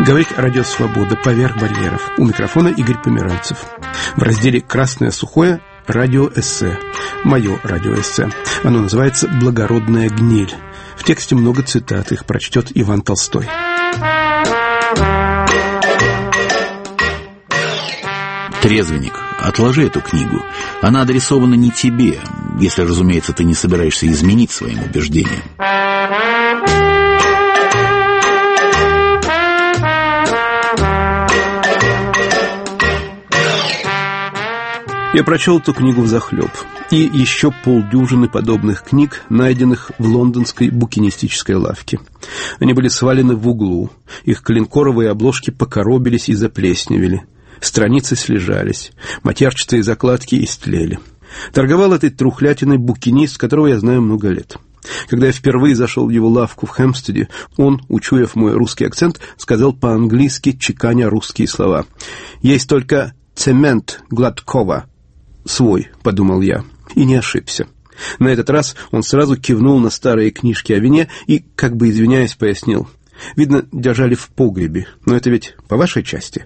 Говорит Радио Свобода «Поверх барьеров». У микрофона Игорь Померанцев. В разделе «Красное сухое» радиоэссе. Мое радиоэссе. Оно называется «Благородная гниль». В тексте много цитат, их прочтет Иван Толстой. Трезвенник, отложи эту книгу. Она адресована не тебе, если, разумеется, ты не собираешься изменить своим убеждениям. Я прочел эту книгу взахлеб. И еще полдюжины подобных книг, найденных в лондонской букинистической лавке. Они были свалены в углу. Их коленкоровые обложки покоробились и заплесневели. Страницы слежались. Матерчатые закладки истлели. Торговал этой трухлятиной букинист, которого я знаю много лет. Когда я впервые зашел в его лавку в Хэмпстеде, он, учуяв мой русский акцент, сказал по-английски, чеканя русские слова: «Есть только цемент Гладкова». «Свой», — подумал я, и не ошибся. На этот раз он сразу кивнул на старые книжки о вине и, как бы извиняясь, пояснил: «Видно, держали в погребе, но это ведь по вашей части».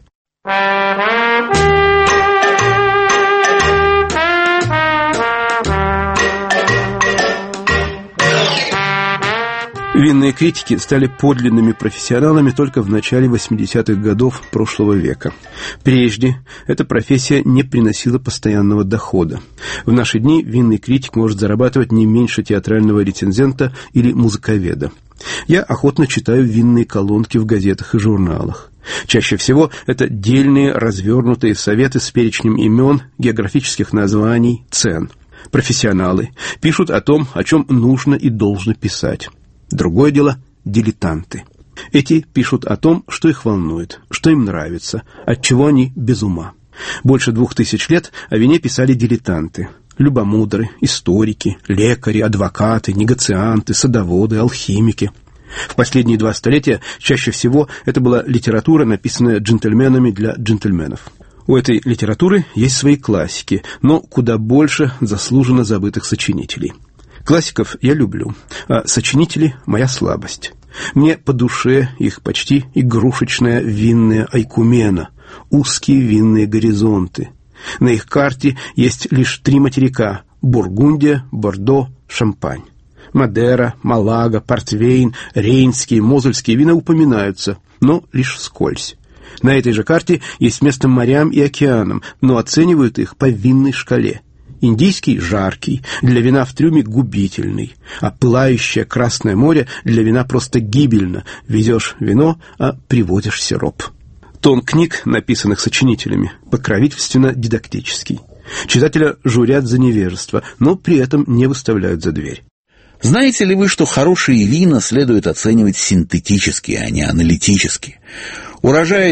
Винные критики стали подлинными профессионалами только в начале 80-х годов прошлого века. Прежде эта профессия не приносила постоянного дохода. В наши дни винный критик может зарабатывать не меньше театрального рецензента или музыковеда. Я охотно читаю винные колонки в газетах и журналах. Чаще всего это дельные, развернутые советы с перечнем имен, географических названий, цен. Профессионалы пишут о том, о чем нужно и должно писать. Другое дело – дилетанты. Эти пишут о том, что их волнует, что им нравится, от чего они без ума. Больше 2000 лет о вине писали дилетанты. Любомудры, историки, лекари, адвокаты, негацианты, садоводы, алхимики. В последние 2 столетия чаще всего это была литература, написанная джентльменами для джентльменов. У этой литературы есть свои классики, но куда больше заслуженно забытых сочинителей. Классиков я люблю, а сочинители – моя слабость. Мне по душе их почти игрушечная винная айкумена, узкие винные горизонты. На их карте есть лишь 3 материка – Бургундия, Бордо, Шампань. Мадера, Малага, Портвейн, рейнские, мозельские вина упоминаются, но лишь вскользь. На этой же карте есть место морям и океанам, но оценивают их по винной шкале. Индийский – жаркий, для вина в трюме губительный, а пылающее Красное море для вина просто гибельно. Везешь вино, а приводишь сироп. Тон книг, написанных сочинителями, покровительственно-дидактический. Читателя журят за невежество, но при этом не выставляют за дверь. Знаете ли вы, что хорошие вина следует оценивать синтетически, а не аналитически? Урожаи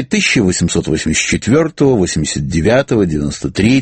1884, 89, 93,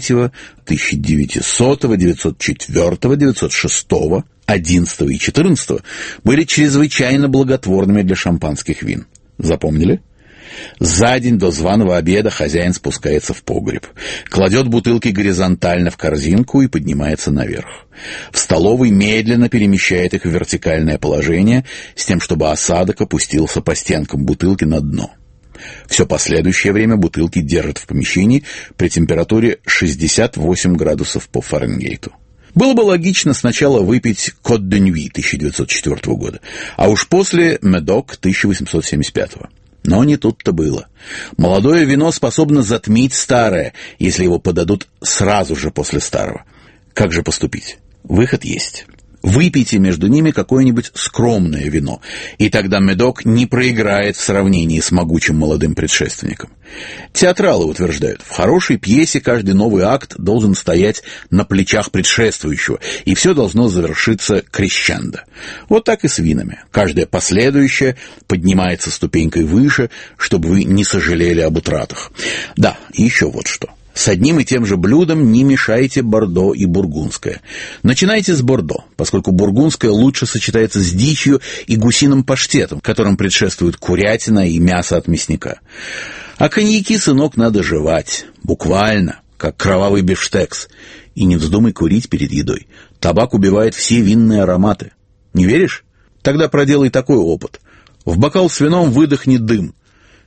1900, 904, 906, 11 и 14 были чрезвычайно благотворными для шампанских вин. Запомнили? За день до званого обеда хозяин спускается в погреб, кладет бутылки горизонтально в корзинку и поднимается наверх. В столовой медленно перемещает их в вертикальное положение с тем, чтобы осадок опустился по стенкам бутылки на дно. Все последующее время бутылки держат в помещении при температуре 68 градусов по Фаренгейту. Было бы логично сначала выпить «Кот де Нюи» 1904 года, а уж после «Медок» 1875. Но не тут-то было. Молодое вино способно затмить старое, если его подадут сразу же после старого. Как же поступить? Выход есть. Выпейте между ними какое-нибудь скромное вино, и тогда Медок не проиграет в сравнении с могучим молодым предшественником. Театралы утверждают, в хорошей пьесе каждый новый акт должен стоять на плечах предшествующего, и все должно завершиться крещендо. Вот так и с винами. Каждое последующее поднимается ступенькой выше, чтобы вы не сожалели об утратах. Да, и еще вот что. С одним и тем же блюдом не мешайте бордо и бургундское. Начинайте с бордо, поскольку бургундское лучше сочетается с дичью и гусиным паштетом, которым предшествует курятина и мясо от мясника. А коньяки, сынок, надо жевать, буквально, как кровавый бифштекс. И не вздумай курить перед едой. Табак убивает все винные ароматы. Не веришь? Тогда проделай такой опыт. В бокал с вином выдохни дым.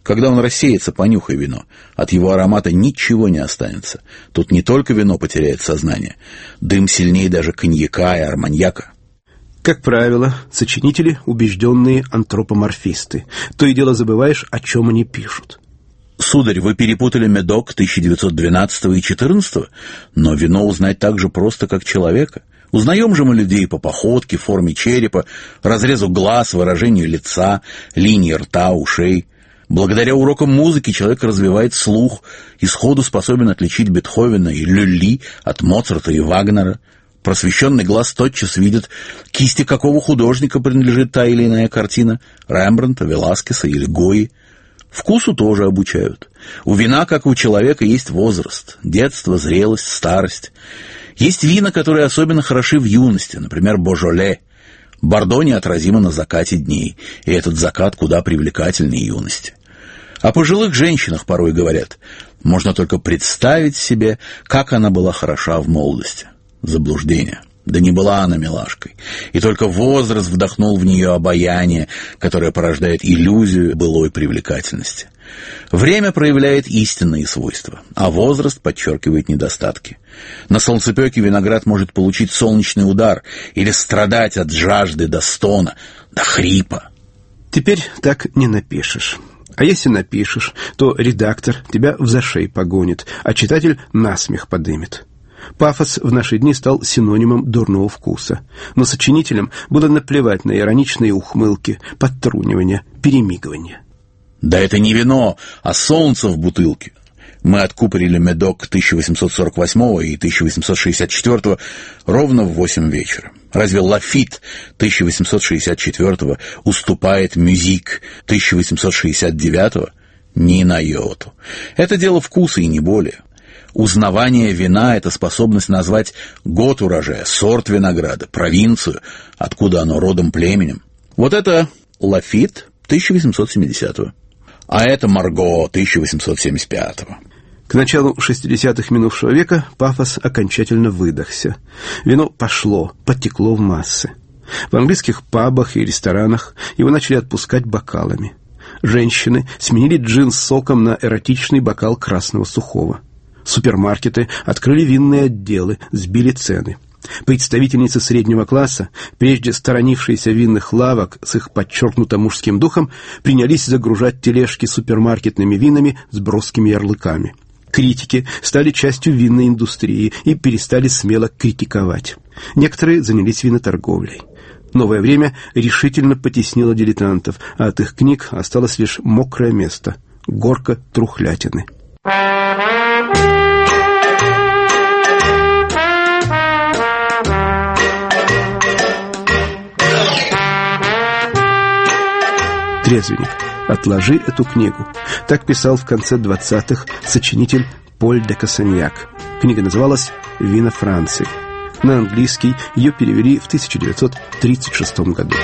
Когда он рассеется, понюхай вино. От его аромата ничего не останется. Тут не только вино потеряет сознание. Дым сильнее даже коньяка и арманьяка. Как правило, сочинители – убежденные антропоморфисты. То и дело забываешь, о чем они пишут. Сударь, вы перепутали Медок 1912 и 14, но вино узнать так же просто, как человека. Узнаем же мы людей по походке, форме черепа, разрезу глаз, выражению лица, линии рта, ушей. Благодаря урокам музыки человек развивает слух и сходу способен отличить Бетховена и Люлли от Моцарта и Вагнера. Просвещенный глаз тотчас видит, кисти какого художника принадлежит та или иная картина, Рембрандта, Веласкеса или Гойи. Вкусу тоже обучают. У вина, как и у человека, есть возраст, детство, зрелость, старость. Есть вина, которые особенно хороши в юности, например, Божоле. Бордо неотразимо на закате дней, и этот закат куда привлекательнее юности. О пожилых женщинах порой говорят, можно только представить себе, как она была хороша в молодости. Заблуждение. Да не была она милашкой. И только возраст вдохнул в нее обаяние, которое порождает иллюзию былой привлекательности. Время проявляет истинные свойства, а возраст подчеркивает недостатки. На солнцепёке виноград может получить солнечный удар или страдать от жажды до стона, до хрипа. Теперь так не напишешь. А если напишешь, то редактор тебя в зашей погонит, а читатель насмех подымет. Пафос в наши дни стал синонимом дурного вкуса. Но сочинителям было наплевать на ироничные ухмылки, подтрунивания, перемигивания. Да это не вино, а солнце в бутылке. Мы откупорили Медок 1848 и 1864 ровно в 8 вечера. Разве Лафит 1864 уступает Мюзик 1869? Ни на йоту. Это дело вкуса и не более. Узнавание вина – это способность назвать год урожая, сорт винограда, провинцию, откуда оно родом племенем. Вот это Лафит 1870-го, а это Марго 1875-го. К началу 60-х минувшего века пафос окончательно выдохся. Вино пошло, подтекло в массы. В английских пабах и ресторанах его начали отпускать бокалами. Женщины сменили джин с соком на эротичный бокал красного сухого. Супермаркеты открыли винные отделы, сбили цены. Представительницы среднего класса, прежде сторонившиеся винных лавок с их подчеркнуто мужским духом, принялись загружать тележки супермаркетными винами с броскими ярлыками. Критики стали частью винной индустрии и перестали смело критиковать. Некоторые занялись виноторговлей. Новое время решительно потеснило дилетантов, а от их книг осталось лишь мокрое место — горка трухлятины. Трезвенник, отложи эту книгу. Так писал в конце 20-х сочинитель Поль де Кассаньяк. Книга называлась «Вина Франции». На английский ее перевели в 1936 году.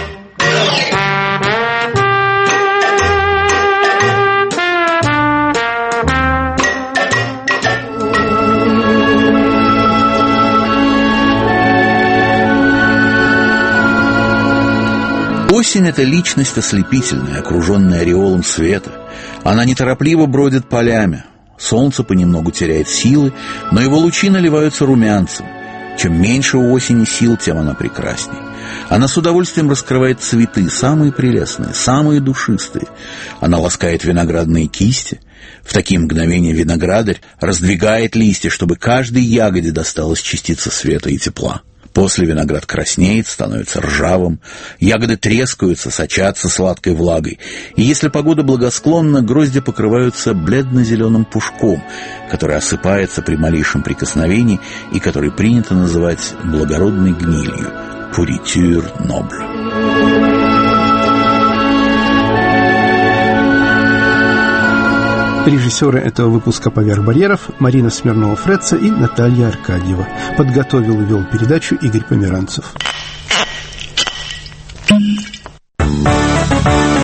Осень — это личность ослепительная, окруженная ореолом света. Она неторопливо бродит полями. Солнце понемногу теряет силы, но его лучи наливаются румянцем. Чем меньше у осени сил, тем она прекрасней. Она с удовольствием раскрывает цветы, самые прелестные, самые душистые. Она ласкает виноградные кисти. В такие мгновения виноградарь раздвигает листья, чтобы каждой ягоде досталась частица света и тепла. После виноград краснеет, становится ржавым, ягоды трескаются, сочатся сладкой влагой, и если погода благосклонна, грозди покрываются бледно-зеленым пушком, который осыпается при малейшем прикосновении и который принято называть благородной гнилью – «pourriture noble». Режиссеры этого выпуска «Поверх барьеров» Марина Смирнова-Фреца и Наталья Аркадьева. Подготовил и вел передачу Игорь Померанцев.